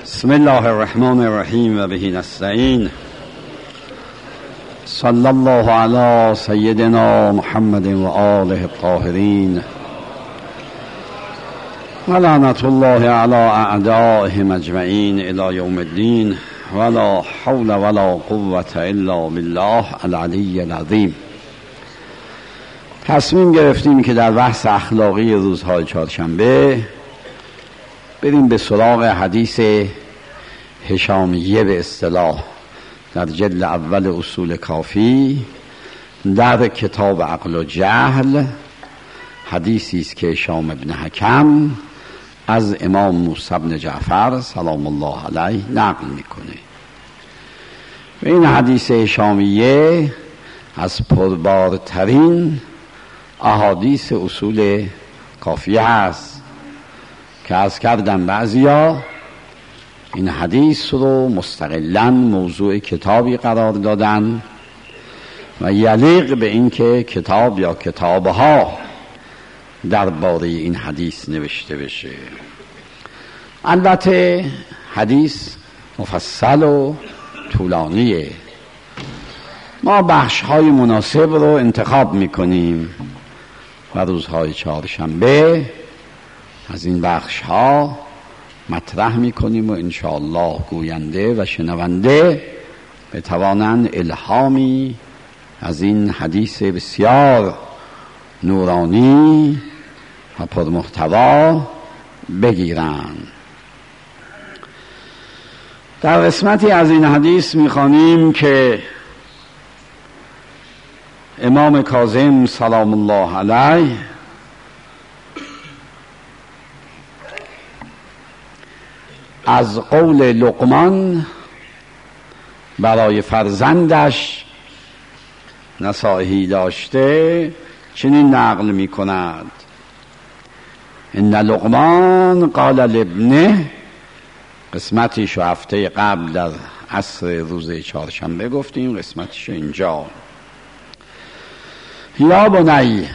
بسم الله الرحمن الرحیم و به نستعین. صلی الله علی سیدنا محمد و آله الطاهرین و لعنت الله علی اعدائهم اجمعین الی یوم الدین ولا حول ولا قوة الا بالله العلی العظیم. تصمیم گرفتیم که در بحث اخلاقی روزهای چهارشنبه بریم به سراغ حدیث هشامیه به اصطلاح در جلد اول اصول کافی در کتاب عقل و جهل. حدیثی است که هشام ابن حکم از امام موسی بن جعفر سلام الله علیه نقل میکنه و این حدیث هشامیه از پربارترین احادیث اصول کافی هست که از کردن بعضیا این حدیث رو مستقلاً موضوع کتابی قرار دادن و یلیق به این که کتاب یا کتابها درباره این حدیث نوشته بشه. البته حدیث مفصل و طولانیه، ما بخش‌های مناسب رو انتخاب میکنیم و روزهای چهارشنبه از این بخش‌ها مطرح میکنیم و انشاءالله گوینده و شنونده بتوانند الهامی از این حدیث بسیار نورانی و پرمحتوا بگیرند. در قسمتی از این حدیث میخوانیم که امام کاظم سلام الله علیه از قول لقمان برای فرزندش نصایحی داشته چنین نقل می کند: ان لقمان قال لابنه. قسمتیشو هفته قبل در عصر روز چهارشنبه گفتیم، قسمتیشو اینجا. یا بنی،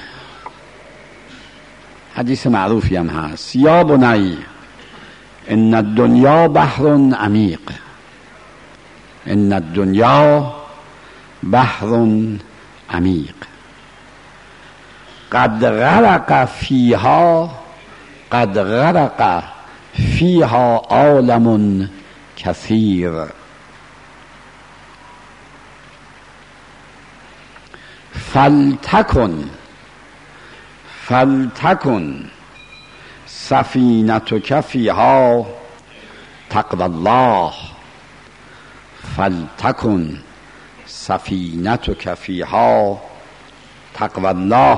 حدیث معروفی هم هست، یا بنی ان الدنیا بحر عمیق، ان الدنیا بحر عمیق قد غرق فیها عالم کثیر فلتکن سفینتک فیها تقوی الله، فلتکن سفینتک فیها تقوی الله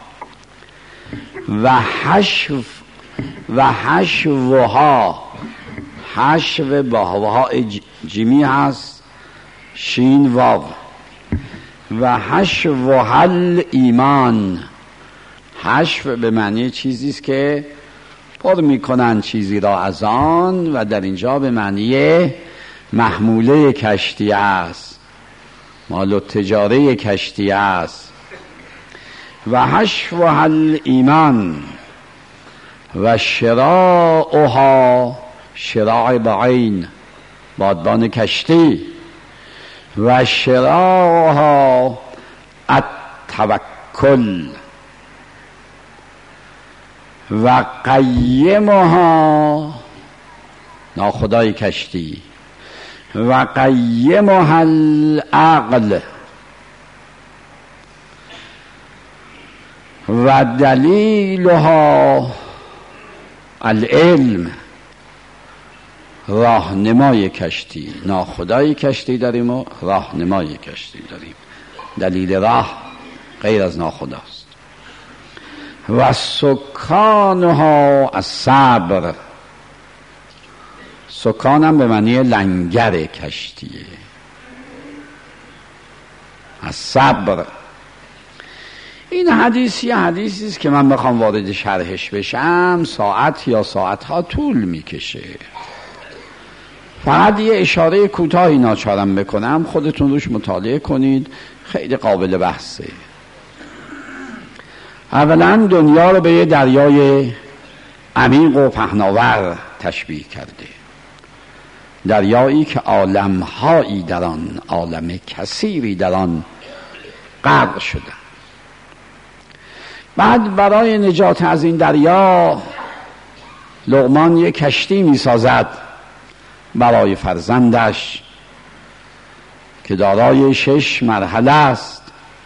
و حشوها، حشو با هاء جیمی هست شین واو، و حشوها الایمان. حشو به معنی چیزی است که پر میکنن چیزی را از آن، و در اینجا به معنی محموله کشتی است، مال و تجاره کشتی است. و حشوها الایمان و شراعها، شراع بعین بادبان کشتی، و شراعها التوکل و قیمها، ناخدای کشتی، و قیمها العقل و دلیلها العلم. راهنمای کشتی، ناخدای کشتی داریم و راهنمای کشتی داریم. دلیل راه غیر از ناخداست. و سکانها الصبر، سکانم به معنی لنگر کشتیه، الصبر. این حدیثی است که من بخوام وارد شرحش بشم ساعت یا ساعتها طول میکشه. فقط یه اشاره کوتاهی ناچارم بکنم، خودتون روش مطالعه کنید، خیلی قابل بحثه. اولا دنیا رو به یه دریای عمیق و پهناور تشبیه کرده دریایی که عالمهایی در آن، عالم کثیری در آن غرق شدن. بعد برای نجات از این دریا لقمان یک کشتی می سازد برای فرزندش که دارای 6 مرحله است.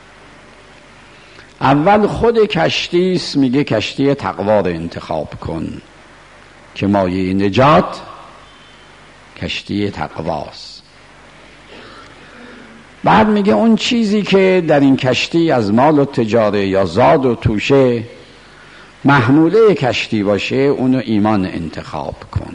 اول خود کشتی است، میگه کشتی تقوا رو انتخاب کن که مایه نجات کشتی تقواست. بعد میگه اون چیزی که در این کشتی از مال و تجاره یا زاد و توشه محموله کشتی باشه اونو ایمان انتخاب کن.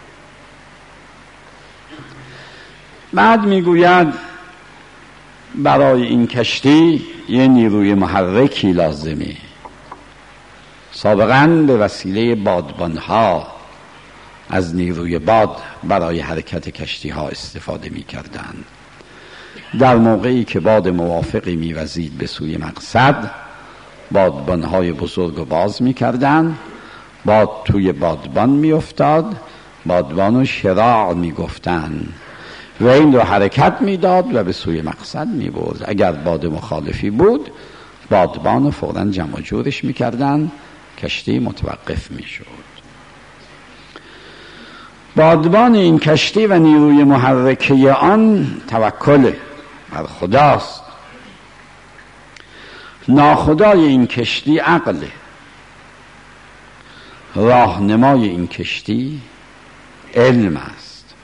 بعد میگوید برای این کشتی یه نیروی محرکی لازمه. سابقاً به وسیله بادبانها از نیروی باد برای حرکت کشتی ها استفاده می کردن. در موقعی که باد موافقی می وزید به سوی مقصد، بادبانهای بزرگ رو باز می کردن، باد توی بادبان می افتاد، بادبانو شراع می گفتن و این رو حرکت می داد و به سوی مقصد می برد. اگر باد مخالفی بود بادبانو فوراً جمع جورش می کردن، کشتی متوقف می شد. بادبان این کشتی و نیروی محرکه آن توکل بر خداست. ناخدای این کشتی عقله. راهنمای این کشتی علم است.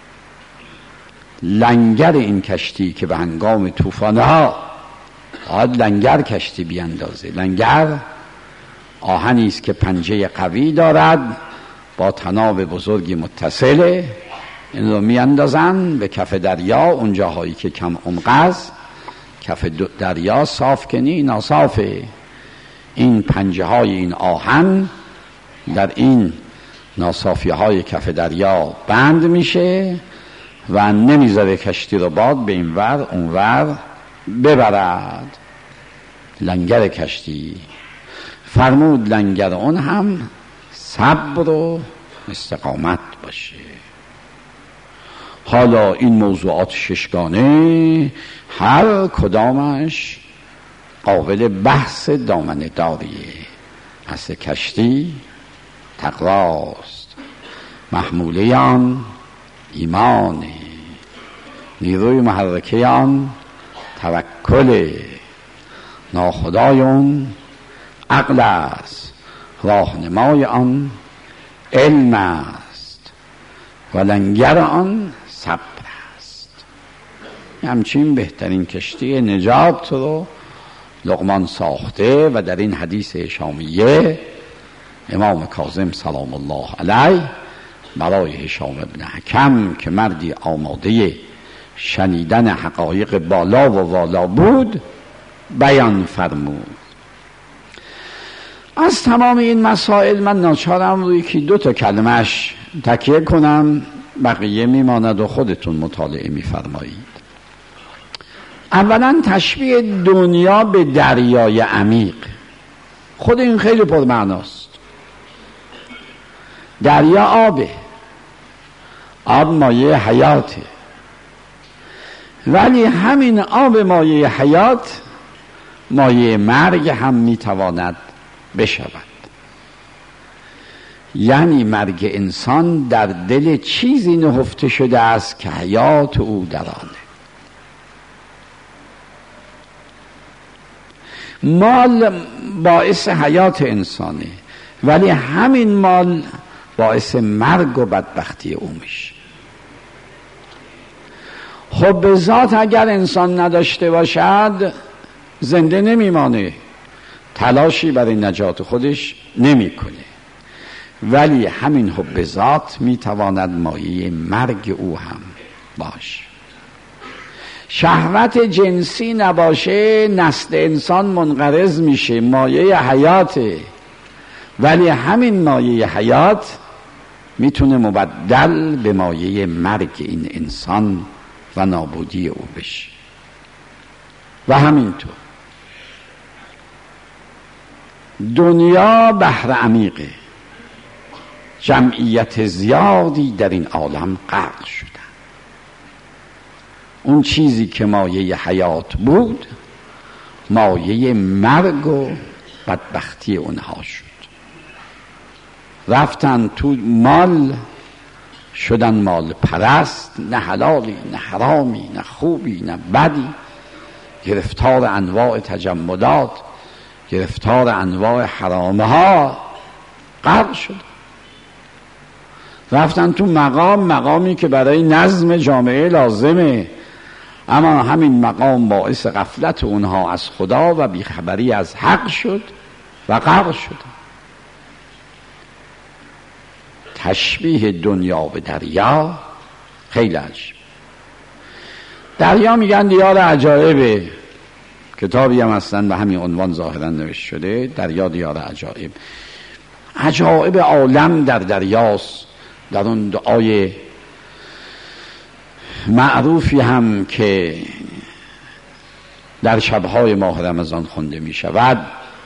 لنگر این کشتی که به هنگام طوفان‌ها باید لنگر کشتی بیاندازه. لنگر آهنی است که پنجه قوی دارد، با طناب بزرگی متصله، این رو میاندازن به کف دریا. اون جاهایی که کم عمق است کف دریا صاف کنی ناصافه. این پنجه های این آهن در این ناصافی های کف دریا بند میشه و نمیذاره کشتی رو باد به این ور اون ور ببرد. لنگر کشتی فرمود لنگر اون هم صبر و استقامت باشه. حالا این موضوعات 6گانه هر کدامش قابل بحث دامنه داریه. اصل کشتی تقواست، محموله آن ایمانه، نیروی محرکه آن توکل، ناخدای آن عقل است، راهنمای آن علم است و لنگر آن صبر است. همچین بهترین کشتی نجات رو لقمان ساخته و در این حدیث هشامیه امام کاظم سلام الله علیه برای هشام ابن حکم که مردی آماده شنیدن حقایق بالا و والا بود بیان فرمود. از تمام این مسائل من ناچارم روی که 2 کلمش تکیه کنم، بقیه میماند و خودتون مطالعه میفرمایید. اولا تشبیه دنیا به دریای عمیق، خود این خیلی پرمعناست. دریا آبه، آب مایه حیاته، ولی همین آب مایه حیات مایه مرگ هم میتواند بشود. یعنی مرگ انسان در دل چیزی نهفته شده است که حیات او در آنه. مال باعث حیات انسانه، ولی همین مال باعث مرگ و بدبختی او میشه. خب به ذات اگر انسان نداشته باشد زنده نمیمانه، تلاشی برای نجات خودش نمیکنه، ولی همین حب ذات میتواند مایه مرگ او هم باشه. شهوت جنسی نباشه نسل انسان منقرض میشه، مایه حیاته، ولی همین مایه حیات میتونه مبدل به مایه مرگ این انسان و نابودی او بشه. و همینطور دنیا بحر عمیقه، جمعیت زیادی در این عالم غرق شدن. اون چیزی که مایه حیات بود مایه مرگ و بدبختی اونها شد. رفتن تو مال، شدن مال پرست، نه حلالی نه حرامی نه خوبی نه بدی، گرفتار انواع تجملات، گرفتار انواع حرامه ها غرق شد. رفتن تو مقامی که برای نظم جامعه لازمه، اما همین مقام باعث غفلت اونها از خدا و بیخبری از حق شد و غرق شد. تشبیه دنیا به دریا خیلی عجیب. دریا میگن دیار عجایبه، کتابی هم هستن به همین عنوان ظاهرا نوشته شده، دریا دیار عجایب. عجایب عالم در دریاست. در اون دعای معروفی هم که در شبهای ماه رمضان خونده می شود،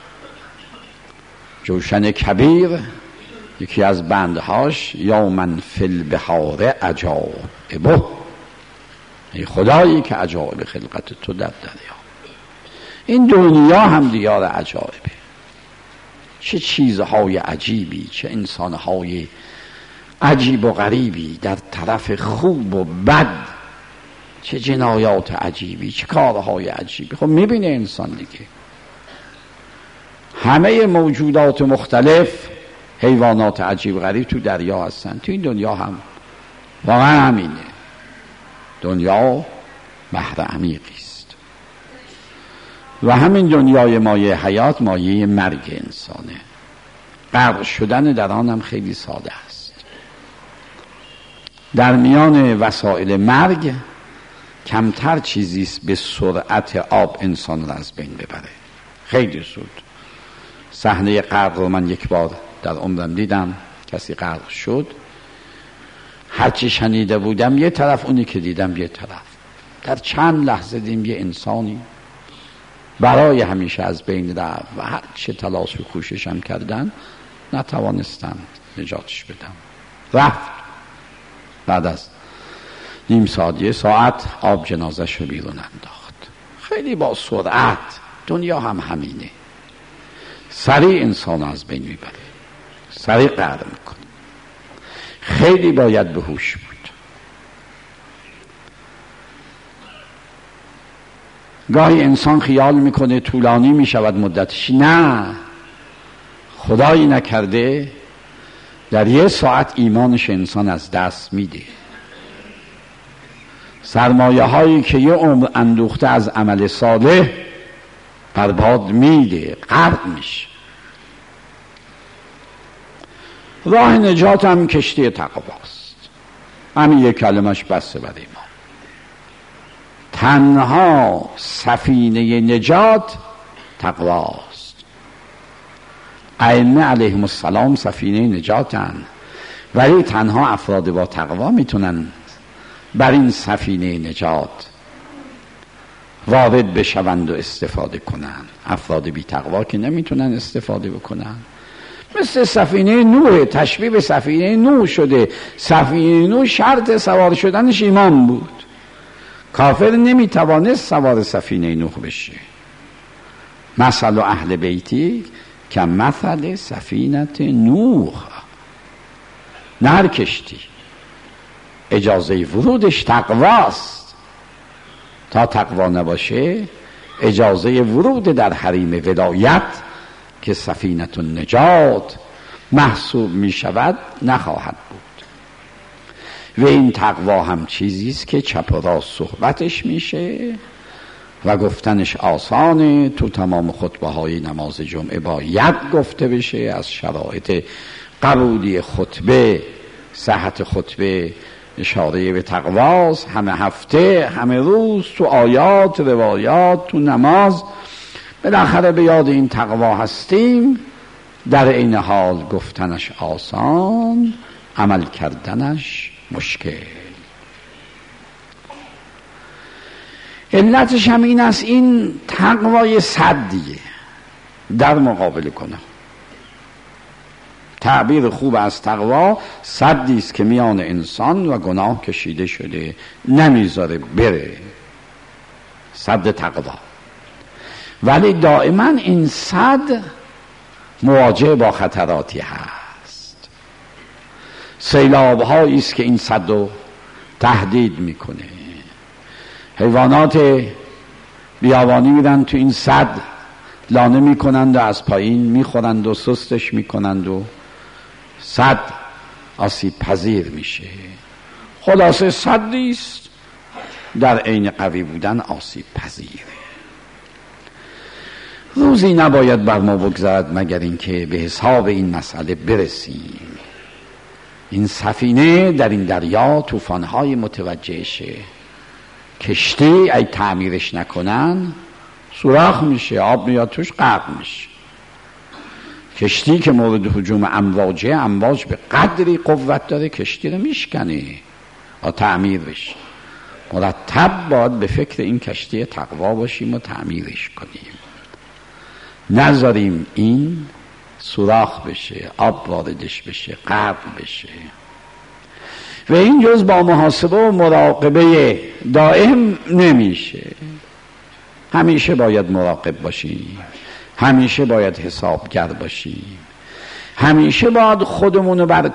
جوشن کبیر یکی از بندهاش، یا من فی البحار عجایبه، ای خدایی که عجایب خلقت تو در دریا. این دنیا هم دیار عجایبه. چه چیزهای عجیبی، چه انسانهای عجیب و غریبی در طرف خوب و بد، چه جنایات عجیبی، چه کارهای عجیبی. خب میبینه انسان دیگه همه موجودات مختلف، حیوانات عجیب غریب تو دریا هستن، تو این دنیا هم واقعا همینه. دنیا بحر عمیقی است و همین دنیای مایه حیات مایه مرگ انسانه. غرق شدن در آن هم خیلی ساده است. در میان وسایل مرگ کمتر چیزیست به سرعت آب انسان را از بین ببره. خیلی زود. صحنه غرق رو من یک بار در عمرم دیدم، کسی غرق شد، هرچی شنیده بودم یه طرف، اونی که دیدم یه طرف. در چند لحظه دیدم یه انسانی برای همیشه از بین رفت و هر چه تلاش و کوششم کردن نتوانستم نجاتش بدم. رفت. بعد از نیم ساعت، یه ساعت آب جنازش رو بیرون انداخت. خیلی با سرعت. دنیا هم همینه، سریع انسان از بین میبره، سریع غرق میکنه. خیلی باید به هوش بود. گاهی انسان خیال میکنه طولانی میشود مدتش. نه، خدایی نکرده در یه ساعت ایمانش انسان از دست میده. سرمایه هایی که یه عمر اندوخته از عمل صالح برباد میده، غرق میشه. راه نجات هم کشتی تقواست. همین یک کلمش بسه برای ما. تنها سفینه نجات تقواست. ائمه علیهم السلام سفینه نجاتن، ولی تنها افراد با تقوا میتونن بر این سفینه نجات وارد بشوند و استفاده کنن. افراد بی تقوا که نمیتونن استفاده بکنن. مثل سفینه نوح، تشبیه به سفینه نوح شده. سفینه نوح شرط سوار شدنش ایمان بود. کافر نمیتوانست سوار سفینه نوح بشه. مثل اهل بیتی که مثل سفینت نوح. نه هر کشتی اجازه ورودش تقواست. تا تقوا نباشه اجازه ورود در حریم ولایت که سفینت النجات محسوب می شود نخواهد بود. و این تقوا هم چیزیست که چپ و راست صحبتش میشه و گفتنش آسانه. تو تمام خطبه های نماز جمعه باید گفته بشه. از شرایط قبولی خطبه، صحت خطبه اشاره به تقواست. همه هفته، همه روز، تو آیات، روایات، تو نماز بالاخره به یاد این تقوا هستیم. در این حال گفتنش آسان، عمل کردنش مشکل. علتش هم این است، این تقوای صدیه در مقابل گناه. تعبیر خوب از تقوا سدی است که میان انسان و گناه کشیده شده، نمیذاره بره، سد تقوا. ولی دائما این سد مواجه با خطراتی هست. سیلاب هایی است که این سد رو تهدید میکنه. حیوانات بیابانی میرن تو این سد لانه میکنند و از پایین میخورند و سستش میکنند و سد آسیب پذیر میشه. خلاصه سدی است در عین قوی بودن آسیب پذیره. روزی نباید بر ما بگذرد مگر اینکه به حساب این مسئله برسیم. این سفینه در این دریا طوفان‌های متوجه شه، کشتی ای تعمیرش نکنن سوراخ میشه، آب میاد توش غرق میشه. کشتی که مورد هجوم امواج به قدری قوت داره کشتی رو میشکنه و تعمیر بشه. مرتب باید به فکر این کشتی تقوا باشیم و تعمیرش کنیم، نذاریم این سوراخ بشه، آب واردش بشه، غرق بشه. و این جز با محاسبه و مراقبه دائم نمیشه. همیشه باید مراقب باشیم، همیشه باید حسابگر باشیم، همیشه باید خودمونو بر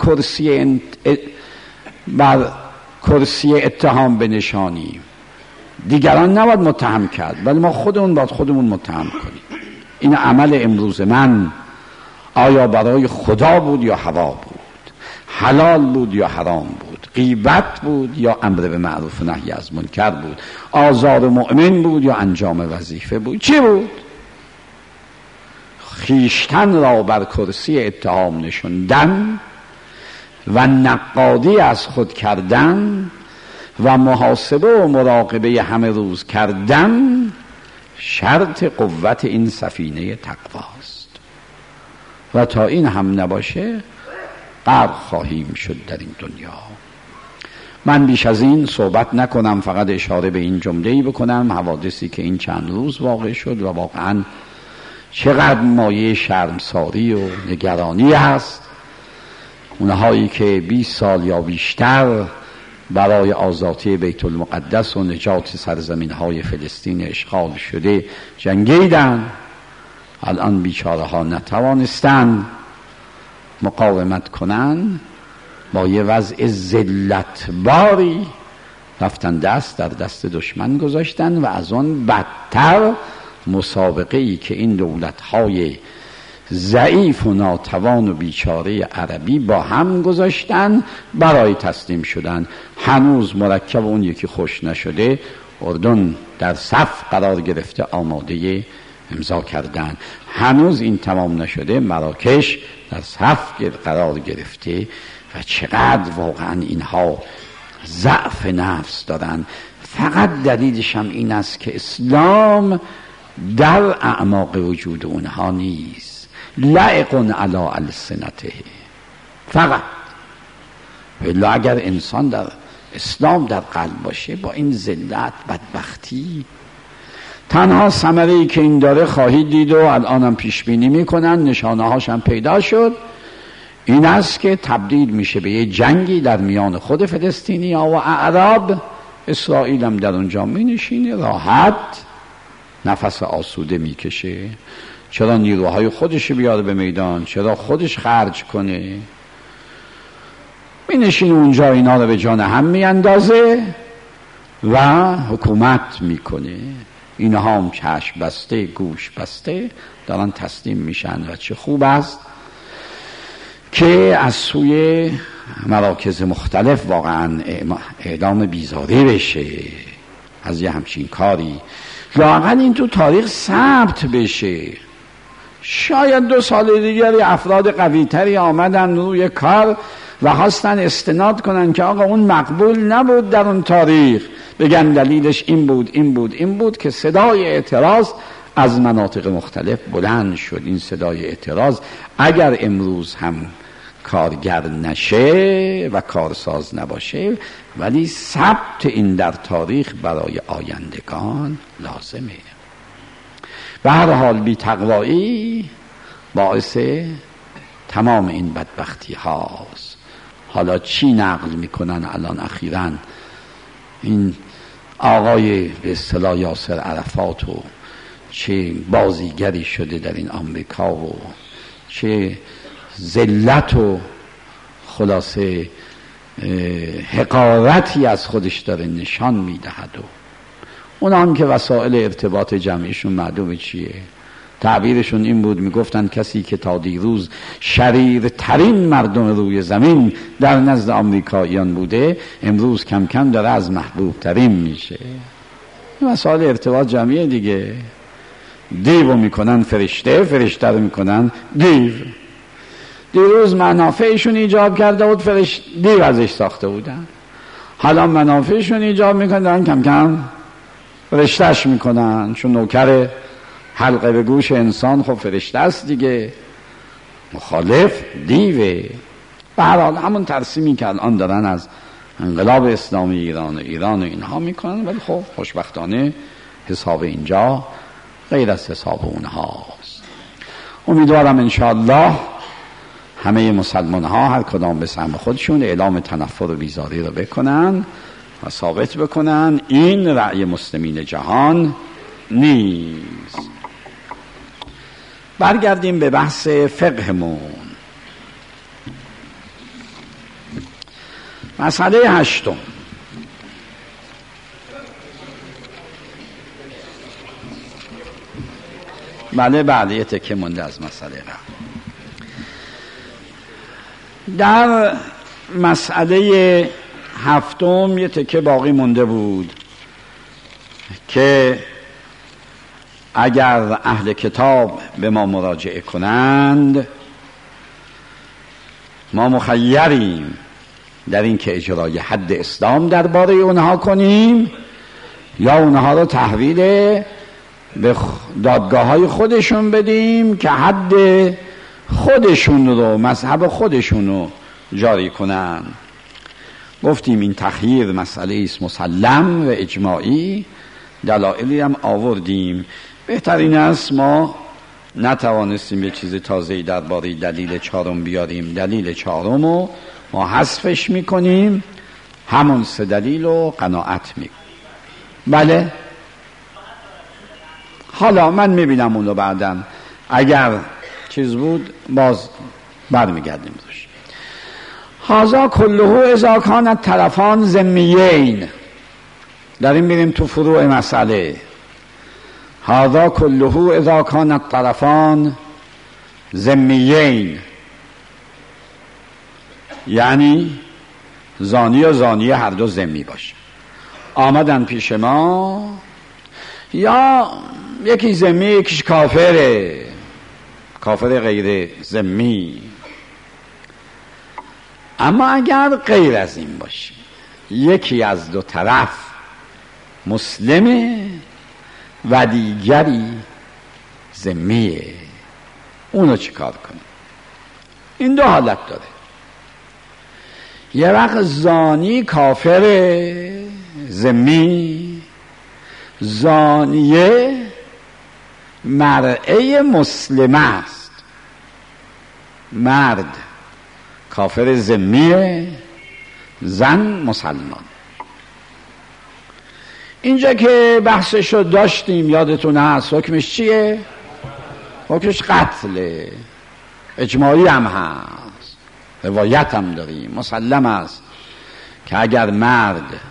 کرسی اتهام بنشانیم. دیگران نباید متهم کرد، ولی ما خودمون باید خودمون متهم کنیم. این عمل امروز من آیا برای خدا بود یا هوا بود؟ حلال بود یا حرام بود؟ غیبت بود یا امر به معروف و نهی از منکر بود؟ آزار مؤمن بود یا انجام وظیفه بود؟ چی بود؟ خیشتن را بر کرسی اتهام نشوندن و نقادی از خود کردن و محاسبه و مراقبه همه روز کردن شرط قوت این سفینه تقواست. و تا این هم نباشه غرق خواهیم شد در این دنیا. من بیش از این صحبت نکنم، فقط اشاره به این جمله‌ای بکنم. حوادثی که این چند روز واقع شد و واقعا چقدر مایه شرمساری و نگرانی هست. اونهایی که 20 سال یا بیشتر برای آزادی بیت المقدس و نجات سرزمین‌های فلسطین اشغال شده جنگیدن، الان بیچاره ها نتوانستن مقاومت کنن، با یه وضع ذلتباری رفتن دست در دست دشمن گذاشتن و از آن بدتر مسابقه‌ای که این دولت‌های ضعیف و ناتوان و بیچاره عربی با هم گذاشتن برای تسلیم شدن. هنوز مرکب اون یکی خوش نشده. اردن در صف قرار گرفته آماده امضا کردن. هنوز این تمام نشده. مراکش در صف قرار گرفته. و چقدر واقعا اینها ضعف نفس دارن. فقط دلیلش هم این است که اسلام در اعماق وجود اونها نیست، لائق علی السنته فقط. ولی اگر انسان در اسلام در قلب باشه، با این ذلت بدبختی، تنها ثمره‌ای که این داره خواهید دید و الان هم پیش بینی میکنن، نشانه هاش هم پیدا شد، این است که تبدیل میشه به یه جنگی در میان خود فلسطینی ها و اعراب. اسرائیل هم در اونجا مینشینه، راحت نفس آسوده میکشه. چرا نیروهای خودش بیاره به میدان؟ چرا خودش خرج کنه؟ مینشینه اونجا، اینا رو به جان هم میاندازه و حکومت میکنه. اینها هم چشم بسته گوش بسته دارن تسلیم میشن. و چه خوب است که از سوی مراکز مختلف واقعا اعلام بیزاری بشه از یه همچین کاری. لااقل این تو تاریخ ثبت بشه. شاید 2 سال دیگری افراد قوی‌تری آمدن روی کار و خواستن استناد کنن که آقا اون مقبول نبود در اون تاریخ، بگن دلیلش این بود این بود این بود، که صدای اعتراض از مناطق مختلف بلند شد. این صدای اعتراض اگر امروز هم کارگر نشه و کارساز نباشه، ولی ثبت این در تاریخ برای آیندگان لازمه. به هر حال بی تقوایی باعث تمام این بدبختی هاست. حالا چی نقل میکنن الان اخیراً این آقای به اصطلاح یاسر عرفات و چه بازیگری شده در این آمریکا و چه ذلت و خلاصه حقارتی از خودش داره نشان میدهد و اونا هم که وسایل ارتباط جمعیشون معلومه چیه. تعبیرشون این بود، میگفتن کسی که تا دیروز شریرترین مردم روی زمین در نزد آمریکاییان بوده امروز کم کم داره از محبوب ترین میشه. وسایل ارتباط جمعی دیگه. دیو میکنن فرشته، فرشته رو میکنن دیو. دیروز منافعشون ایجاب کرده بود، دیو ازش ساخته بودن. حالا منافعشون ایجاب میکنن، کم کم فرشتهش میکنن، چون نوکر حلقه به گوش انسان خب فرشته است دیگه، مخالف دیوه. به هر حال همون ترسیمی که الان دارن از انقلاب اسلامی ایران و اینها میکنن، ولی خب خوشبختانه حساب اینجا غیر از حساب اونهاست. امیدوارم انشاءالله همه مسلمان ها هر کدام به سهم خودشون اعلام تنفر و بیزاری رو بکنن و ثابت بکنن این رأی مسلمین جهان نیست. برگردیم به بحث فقهمون. مسئله 8. بله یه تکه مونده از مسئله قبل. در مسئله 7 یه تکه باقی مونده بود که اگر اهل کتاب به ما مراجعه کنند ما مخیریم در این که اجرای حد اسلام درباره اونها کنیم یا اونها رو تحویل به دادگاه‌های خودشون بدیم که حد خودشون رو، مذهب خودشون رو جاری کنن. گفتیم این تخییر مسئله است مسلم و اجماعی، دلایلی هم آوردیم. بهترین است ما نتوانستیم به چیز تازه‌ای درباره دلیل 4 بیاریم. دلیل 4 رو ما حذفش میکنیم، همون 3 دلیل رو قناعت میکنیم. بله حالا من میبینم اون رو بعداً اگر چیز بود باز برمیگردیم روش. هذا کله اذا کان الطرفان ذمیین. داریم میریم تو فروع مسئله. هذا کله اذا کان الطرفان ذمیین، یعنی زانی و زانیه هر دو ذمی باشه، آمدن پیش ما، یا یکی ذمی یکیش کافره، کافر غیر ذمی. اما اگر غیر از این باشه، یکی از دو طرف مسلمه و دیگری ذمیه، اونو چی کار کنه؟ این 2 حالت داره. یه وقت زانی کافر ذمی، زانیه مرعه مسلمه است، مرد کافر ذمیه، زن مسلمان. اینجا که بحثشو داشتیم یادتون هست، حکمش چیه؟ حکمش قتله، اجماعی هم هست، روایت هم داریم، مسلم است که اگر مرد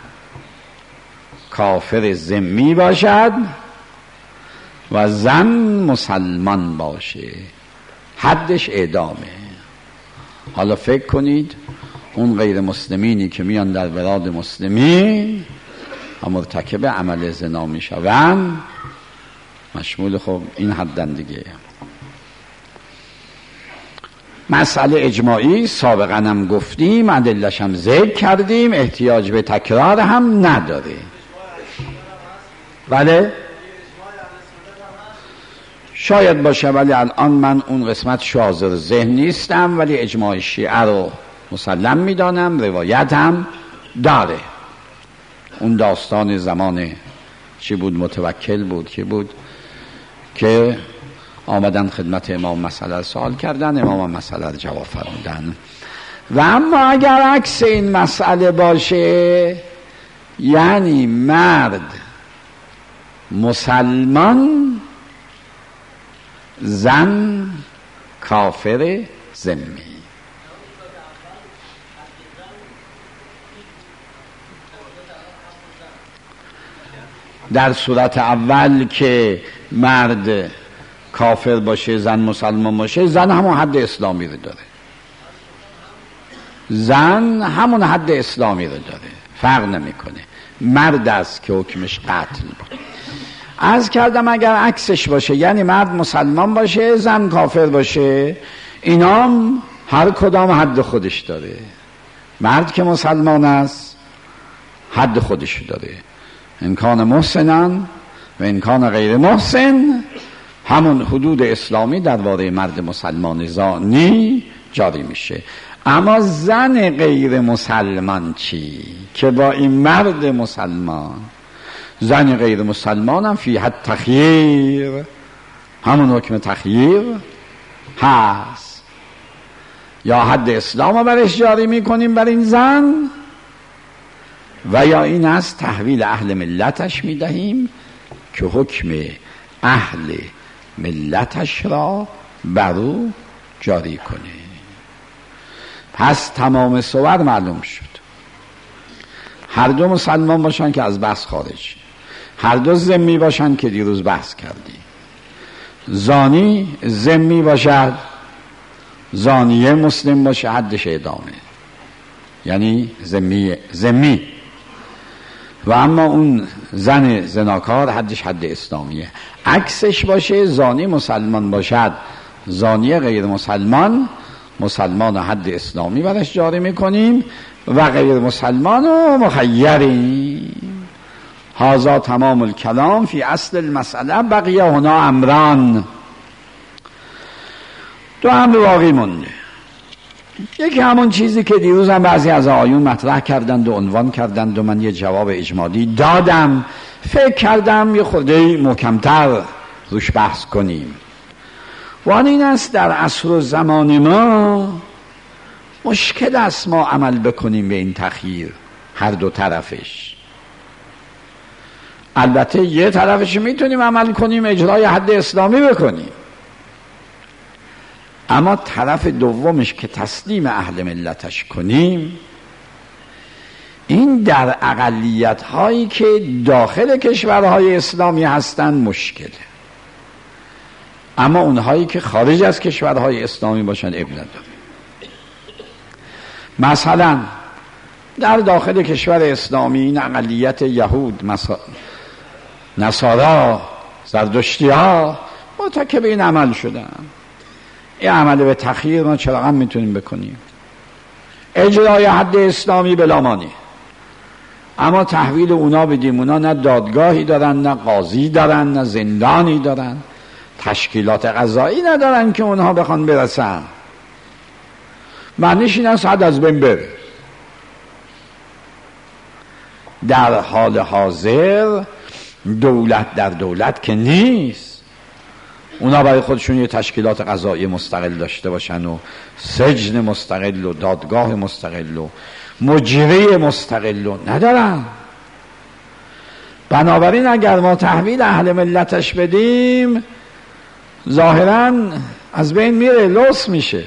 کافر ذمی باشد و زن مسلمان باشه حدش اعدامه. حالا فکر کنید اون غیر مسلمینی که میان در بلاد مسلمین و مرتکب عمل زنا میشوند مشمول خب این حدن دیگه. مسئله اجماعی سابقا هم گفتیم، ادله‌اش هم ذکر کردیم، احتیاج به تکرار هم نداره. بله شاید باشه، ولی الان من اون قسمت حاضر ذهن نیستم، ولی اجماع شیعه رو مسلم میدانم، روایت هم داره. اون داستان زمان چی بود، متوکل بود که بود که آمدن خدمت امام مسئله سوال کردن، امام مسئله جواب فرمودن. و اما اگر عکس این مسئله باشه، یعنی مرد مسلمان، زن کافر ذمی، در صورت اول که مرد کافر باشه زن مسلمان باشه، زن همون حد اسلامی رو داره، زن همون حد اسلامی رو داره، فرق نمیکنه. مرد است که حکمش قتل بود. عرض کردم اگر عکسش باشه، یعنی مرد مسلمان باشه زن کافر باشه، اینام هر کدام حد خودش داره. مرد که مسلمان است حد خودش داره، امکان محسنن و امکان غیر محسن، همون حدود اسلامی درباره مرد مسلمان زانی جاری میشه. اما زن غیر مسلمان چی؟ که با این مرد مسلمان، زن غیر مسلمان هم فی حد تخییر، همون حکم تخییر هست، یا حد اسلام رو برش جاری میکنیم بر این زن، و یا این از تحویل اهل ملتش میدهیم که حکم اهل ملتش را بر او جاری کنه. پس تمام صور معلوم شد. هر دو مسلمان باشن که از بحث خارج، هر دو ذمی باشن که دیروز بحث کردیم. زانی ذمی باشد، زانیه مسلم باشه، حدش اعدامه، یعنی ذمی. و اما اون زن زناکار حدش حد اسلامیه. عکسش باشه، زانی مسلمان باشد، زانی غیر مسلمان، مسلمان حد اسلامی برش جاری میکنیم و غیر مسلمان رو مخیریم. هذا تمام الکلام فی اصل المسئله. بقیه هنا امران، دو امر باقی مونده. یکی همون چیزی که دیروز هم بعضی از آیون مطرح کردند و عنوان کردند و من یه جواب اجمالی دادم، فکر کردم یه خورده محکم‌تر روش بحث کنیم. و آن این است در عصر و زمان ما مشکل است ما عمل بکنیم به این تخییر هر دو طرفش. البته یه طرفش میتونیم عمل کنیم، اجرای حد اسلامی بکنیم، اما طرف دومش که تسلیم اهل ملتش کنیم، این در اقلیت هایی که داخل کشورهای اسلامی هستند مشکله. اما اونهایی که خارج از کشورهای اسلامی باشن اب نداره. مثلا در داخل کشور اسلامی این اقلیت یهود، نصارا، زردشتی ها مرتکب این عمل شدن. این عمل به تخییر ما چرا هم میتونیم بکنیم؟ اجرای حد اسلامی بلا مانع، اما تحویل اونا بدیم. اونا نه دادگاهی دارن، نه قاضی دارن، نه زندانی دارن، تشکیلات قضایی ندارن که اونها بخوان برسن. معنیش این است حد از بین بره. در حال حاضر دولت در دولت که نیست، اونا برای خودشون یه تشکیلات قضایی مستقل داشته باشن و سجن مستقل و دادگاه مستقل و مجری مستقل و ندارن. بنابراین اگر ما تحویل اهل ملتش بدیم ظاهراً از بین میره، لوس میشه.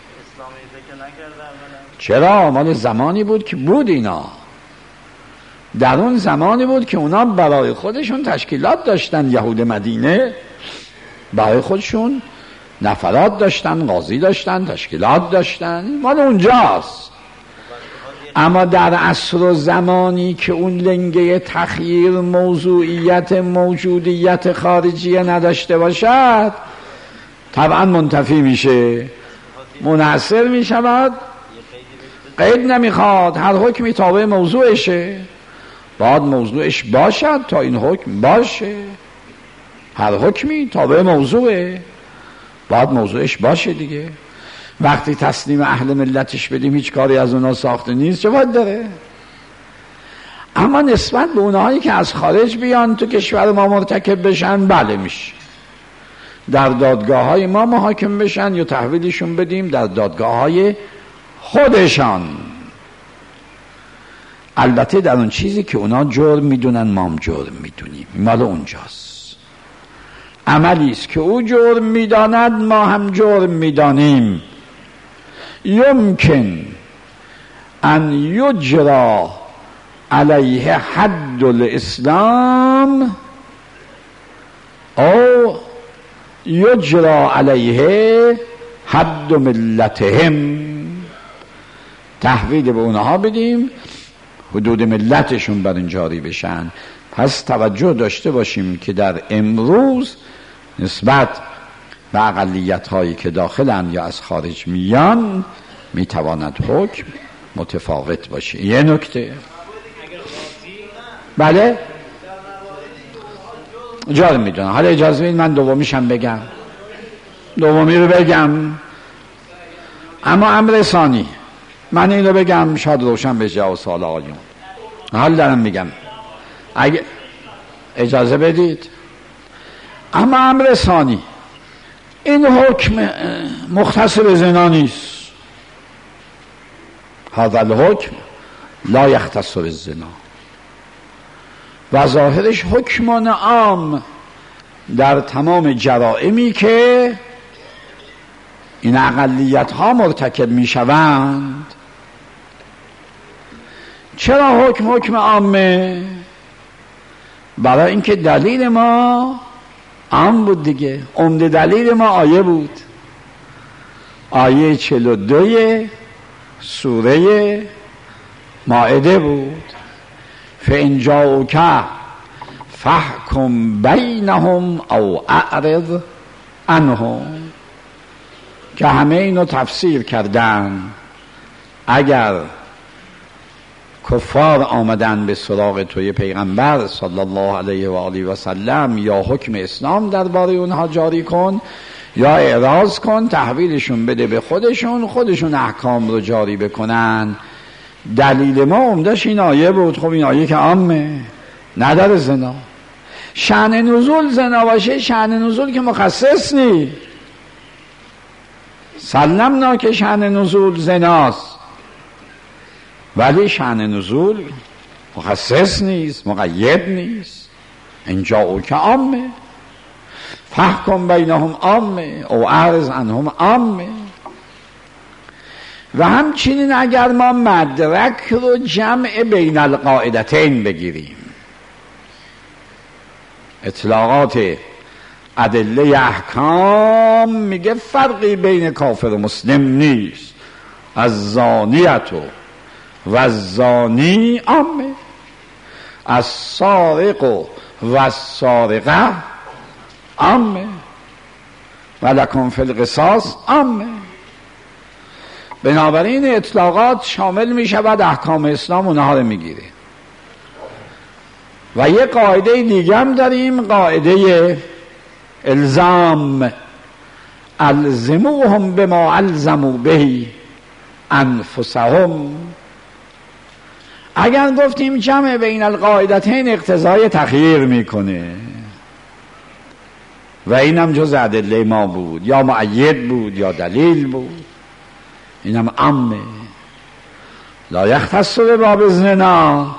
چرا؟ مال زمانی بود که بود، اینا در اون زمانی بود که اونا برای خودشون تشکیلات داشتن. یهود مدینه برای خودشون نفرات داشتن، قاضی داشتن، تشکیلات داشتن، مال اونجاست. اما در عصر و زمانی که اون لنگه تخییر موضوعیت موجودیت خارجیه نداشته باشد، طبعا منتفی میشه، منحصر میشود، قید نمیخواد. هر حکمی تابع موضوعشه، باید موضوعش باشد تا این حکم باشه. هر حکمی تابع موضوعه، باید موضوعش باشه دیگه. وقتی تسلیم اهل ملتش بدیم هیچ کاری از اونا ساخته نیست، چه باید داره؟ اما نسبت به اونهایی که از خارج بیان تو کشور ما مرتکب بشن، بله میشه. در دادگاه های ما محاکم بشن یا تحویلشون بدیم در دادگاه های خودشان. البته در اون چیزی که اونا جرم میدونن ما هم جرم میدونیم، مال اونجاست. عملی است که او جرم میداند ما هم جرم میدانیم. یمکن ان یجرا علیه حد الاسلام او یجرا علیه حد ملتهم، تحویل به اونها بدیم حدود ملتشون بر این جاری بشن. پس توجه داشته باشیم که در امروز نسبت به اقلیت هایی که داخلن یا از خارج میان میتواند حکم متفاوت باشه. یه نکته بله جالب میدونم. حالا اجازه بدید من دومیشم بگم، دومی رو بگم. اما امر ثانی من این رو بگم شاید روشن بشه و سوال آقایون. حال دارم میگم اگه اجازه بدید. اما امر ثانی، این حکم مختص به زنا نیست. هذا الحکم لا یختص بالزنا و ظاهرش حکمان عام در تمام جرائمی که این اقلیت ها مرتکب می شوند. چرا حکم عامه؟ برای اینکه دلیل ما عام بود دیگه. عمده دلیل ما آیه بود، آیه 42 سوره مائده بود. فإن جاءوک فاحکم بینهم او اعرض عنهم، که همه اینو تفسیر کردن. اگر کفار آمدن به سراغ توی پیغمبر صلی الله علیه و آله و سلم، یا حکم اسلام درباره اونها جاری کن یا اعراض کن، تحویلشون بده به خودشون احکام رو جاری بکنن. دلیل ما عمدش این آیه بود. خب این آیه که عامه، نداره زنا. شأن نزول زنا باشه، شأن نزول که مخصص نی. سلمنا که شأن نزول زناست، ولی شأن نزول مخصص نیست، مقید نیست. اینجا او که عامه، فحکم بینهم عامه او اعرض عنهم عامه. و همچنین اگر ما مدرک رو جمع بین القاعدتین بگیریم، اطلاقات ادله احکام میگه فرقی بین کافر و مسلم نیست. از زانیت و الزانی عامه، از سارق و السارقه عامه، ولکم فی القصاص عامه. بنابراین اطلاقات شامل می شود احکام اسلام اونها رو میگیره. و یه قاعده دیگه هم داریم، قاعده الزام. الزموهم بما الزموا به انفسهم. اگر گفتیم جمع بین القاعدتین اقتضای تخییر میکنه و اینم جز ادله ما بود، یا مؤید بود یا دلیل بود، اینم عامه. لا یختص بباب زنا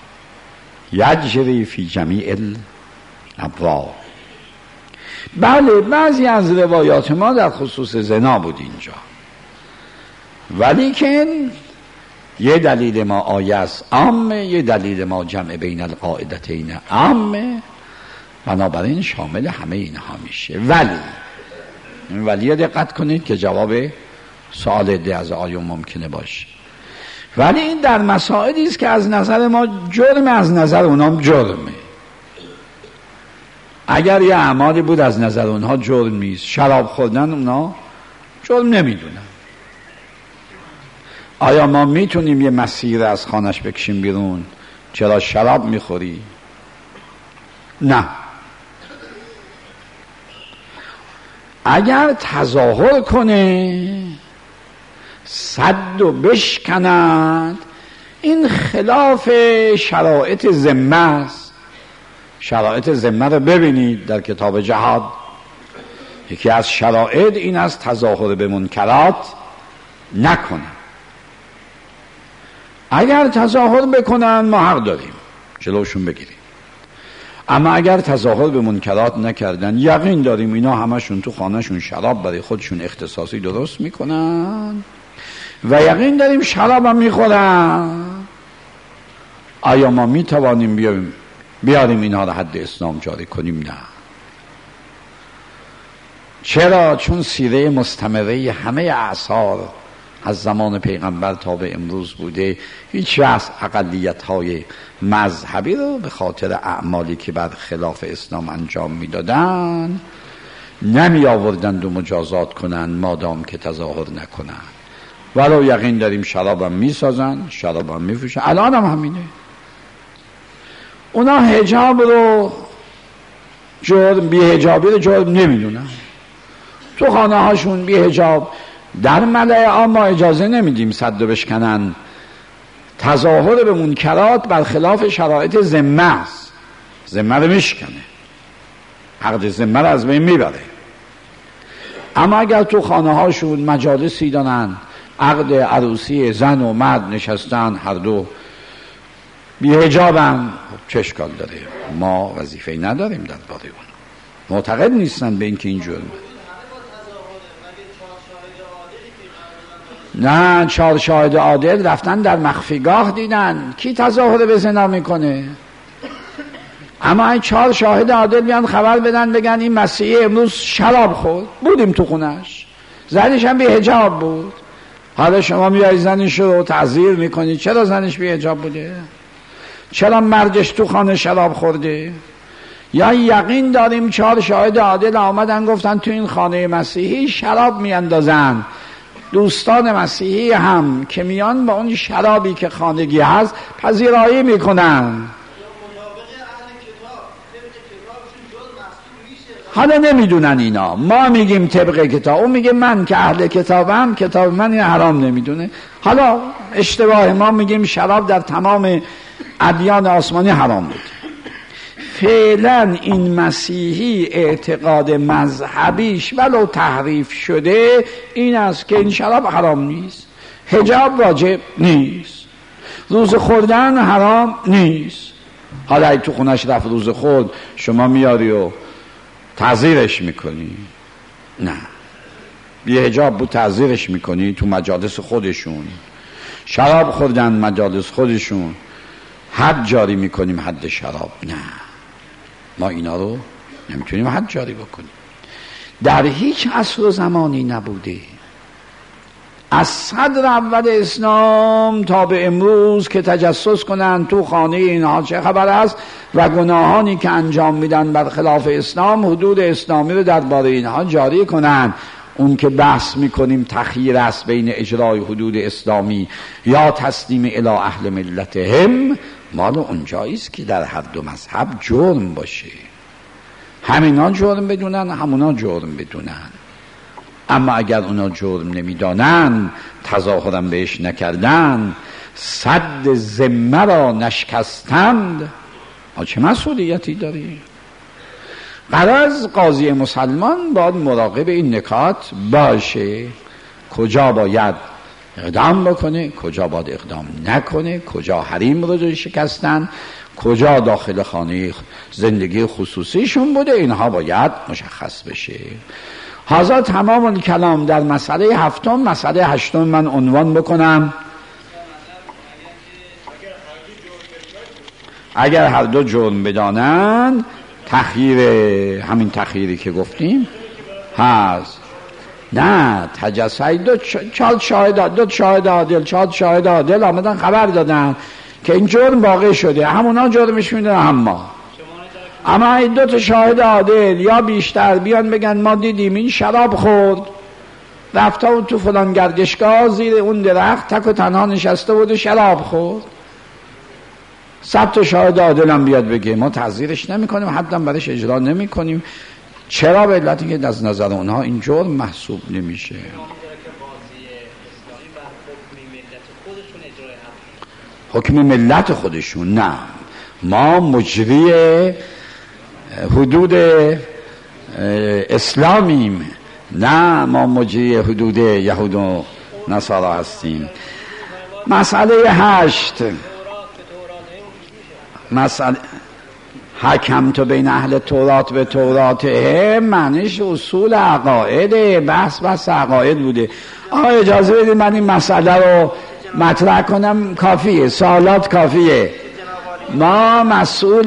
یجری فی جمیع الابواب. بله بعضی از روایات ما در خصوص زنا بود اینجا، ولی که یه دلیل ما آیه است عامه، یه دلیل ما جمع بین القاعدتین عامه، بنابراین شامل همه اینها میشه. ولی دقت کنید که جواب سوال ده از آیون ممکنه باشه. ولی این در مسائلی است که از نظر ما جرم، از نظر اونام جرمه. اگر یه اعمالی بود از نظر اونها جرم نیست، شراب خوردن اونا جرم نمیدونن. آیا ما میتونیم یه مسیر از خانش بکشیم بیرون چرا شراب میخوری؟ نه. اگر تظاهر کنه صد و بشکند، این خلاف شرایط ذمه است. شرایط ذمه رو ببینید در کتاب جهاد یکی از شرایط این است تظاهر به منکرات نکنن. اگر تظاهر بکنن ما حق داریم جلوشون بگیریم، اما اگر تظاهر به منکرات نکردن یقین داریم اینا همشون تو خانهشون شراب برای خودشون اختصاصی درست میکنن و یقین داریم شراب هم میخورن. آیا ما میتوانیم بیاریم اینها را حد اسلام جاری کنیم؟ نه. چرا؟ چون سیره مستمره همه اعصار از زمان پیغمبر تا به امروز بوده هیچ از اقلیت‌های مذهبی رو به خاطر اعمالی که بر خلاف اسلام انجام میدادن نمی آوردند و مجازات کنند مادام که تظاهر نکنند. ولو یقین داریم شرابم میسازن، شرابم میفروشن، الان هم همینه. اونا حجاب رو جرم، بی حجابی رو جرم نمیدونن. تو خانه هاشون بی حجاب در ملأ عام ما اجازه نمیدیم صد رو بشکنن. تظاهر به منکرات برخلاف شرایط ذمه است، ذمه رو میشکنه، عقد ذمه رو از بین میبره. اما اگر تو خانه هاشون مجالسی دارن عقد عروسی زن و مرد نشستن هر دو بی حجابن، چه اشکال داره؟ ما وظیفه نداریم در باره اون. معتقد نیستن به اینکه این جرمه. نه، 4 شاهد عادل رفتن در مخفیگاه دیدن کی تظاهر به زنا میکنه. اما این 4 شاهد عادل بیان خبر بدن بگن این مسیحی امروز شراب خورد، بودیم تو خونش، زنش هم بی حجاب بود. حالا شما میای زنش رو تعزیر میکنی. چرا زنش بی حجاب بوده؟ چرا مردش تو خانه شراب خورده؟ یا یقین داریم 4 شاهد عادل آمدن گفتن تو این خانه مسیحی شراب میاندازن، دوستان مسیحی هم که میان با اون شرابی که خانگی هست پذیرایی میکنن. حالا نمیدونن اینا، ما میگیم طبق کتاب، اون میگه من که اهل کتابم کتاب من این حرام نمیدونه. حالا اشتباه، ما میگیم شراب در تمام ادیان آسمانی حرام بود. فعلا این مسیحی اعتقاد مذهبیش ولو تحریف شده این است که این شراب حرام نیست، حجاب واجب نیست، روزه خوردن حرام نیست. حالا اگه تو خونش رفت روزه خورد شما میاری و تعذیرش میکنی؟ نه، بی حجاب بود تعذیرش میکنی. تو مجالس خودشون شراب خوردن، مجالس خودشون حد جاری میکنیم، حد شراب. نه، ما اینا رو نمیتونیم حد جاری بکنیم. در هیچ عصر و زمانی نبوده از صدر اول اسلام تا به امروز که تجسس کنن تو خانه اینها چه خبر است و گناهانی که انجام میدن بر خلاف اسلام حدود اسلامی رو درباره اینها جاری کنن. اون که بحث میکنیم تخییر است بین اجرای حدود اسلامی یا تسلیم الی اهل ملتهم، مال اونجاییست که در هر دو مذهب جرم باشه، همینا جرم بدونن همونا جرم بدونن. اما اگر اونا جرم نمیدانن، تظاهرم بهش نکردن، صد ذمه را نشکستند، چه مسئولیتی داری؟ غرض قاضی مسلمان باید مراقب این نکات باشه، کجا باید اقدام بکنه، کجا باید اقدام نکنه، کجا حریم رو شکستن، کجا داخل خانه زندگی خصوصیشون بوده، اینها باید مشخص بشه. حاضر تمام الکلام در مسئله 7. مسئله 8 من عنوان بکنم. اگر هر دو جرم بدانند، تخییر، همین تخییری که گفتیم هست. نه، تجسس دو شاهد عادل 4 شاهد عادل آمدن خبر دادن که این جرم واقع شده، همونا جرمش میدن هم ما. اما این 2 شاهد عادل یا بیشتر بیان بگن ما دیدیم این شراب خورد، رفته و تو فلان گردشگاه زیر اون درخت تک و تنها نشسته بود و شراب خورد، 100 شاهد عادل هم بیاد بگه ما تعذیرش نمی کنیم، حتی برش اجرا نمی کنیم. چرا؟ به علتی که از نظر اونها این جرم محسوب نمیشه. حکم ملت خودشون نه، ما مجری حدود اسلامیم، نه ما مجری حدود یهود و نصارا هستیم. مسئله 8، مسئله حکم تو بین اهل تورات به توراته، معنیش اصول عقایده، بحث عقاید بوده. آقا اجازه بدید من این مسئله رو مطرح کنم، کافیه، سوالات کافیه. ما مسئول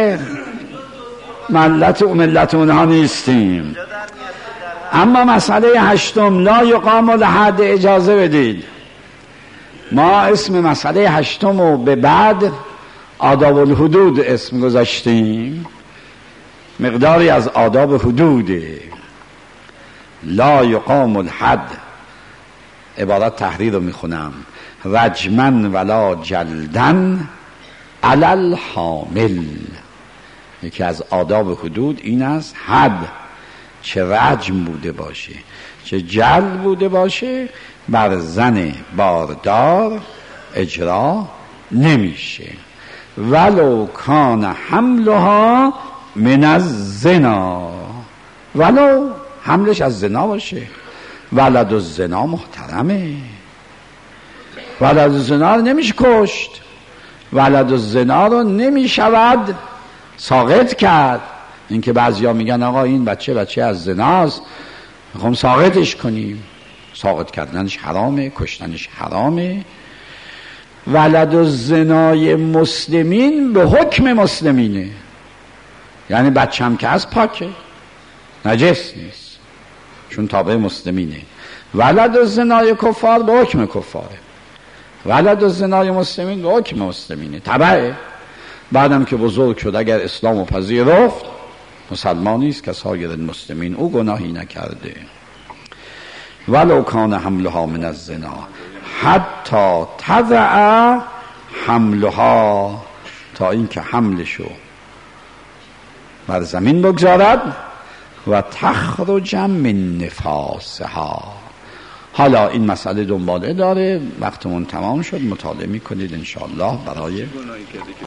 ملت اونها نیستیم. اما مسئله 8 لا یقام الحد، اجازه بدید ما اسم مسئله 8 رو به بعد آداب الحدود اسم گذاشتیم. مقداری از آداب حدوده. لا یقام الحد، عبارت تحریر رو میخونم: رجمن ولا جلدن علی الحامل. یکی از آداب حدود این است حد، چه رجم بوده باشه چه جلد بوده باشه بر زن باردار اجرا نمیشه، ولو کان حملها من الزنا، ولو حملش از زنا باشه. ولد الزنا محترمه، ولد الزنا رو نمیشه کشت، ولد الزنا رو نمیشود ساقط کرد. اینکه بعضیا میگن آقا این بچه از زناست میخوام ساقطش کنیم، ساقط کردنش حرامه، کشتنش حرامه. ولد الزنای مسلمین به حکم مسلمینه، یعنی بچم که از پاکه، نجس نیست، چون تابع مسلمینه. ولد الزنای کفار به حکم کفاره، ولد الزنای مسلمین به حکم مسلمینه، تبعه. بعدم که بزرگ شد اگر اسلام و پذیرفت مسلمانی است که سایر مسلمین، او گناهی نکرده. ولو کان حملها من الزنا حتی تضع حملها، تا اینکه حملشو بر زمین بگذارد، و تخرج من نفاسها. حالا این مسئله دنباله داره، وقتمون تمام شد، مطالعه میکنید انشاءالله برای